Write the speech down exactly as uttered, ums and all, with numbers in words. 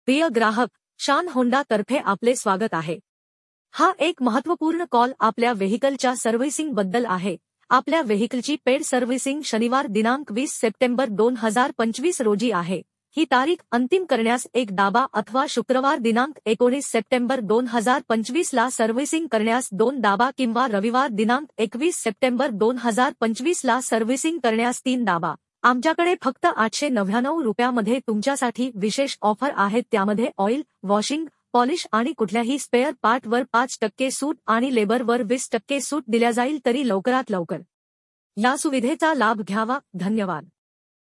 प्रिय ग्राहक, शान होंडा तर्फे आपले स्वागत आहे। हा एक महत्त्वपूर्ण कॉल आपल्या व्हेइकलच्या सर्व्हिसिंग बद्दल आहे। आपल्या व्हेइकलची पेड सर्व्हिसिंग शनिवार दिनांक वीस सप्टेंबर दोन हजार पंचवीस रोजी आहे। ही तारीख अंतिम करण्यास एक दाबा अथवा शुक्रवार दिनांक एकोणीस सप्टेंबर दोन हजार पंचवीस ला सर्व्हिसिंग करण्यास दोन दाबा किंवा रविवार दिनांक एकवीस सप्टेंबर दोन हजार पंचवीस ला सर्व्हिसिंग करण्यास तीन दाबा। आमच्याकडे फक्त आठशे नव्याण्णव रुपयामध्ये तुमच्यासाठी विशेष ऑफर आहेत, त्यामध्ये ऑइल, वॉशिंग, पॉलिश आणि कुठल्याही स्पेअर पार्टवर पाच टक्के सूट आणि लेबरवर वीस टक्के सूट दिल्या जाईल। तरी लवकरात लवकर या सुविधेचा लाभ घ्यावा। धन्यवाद।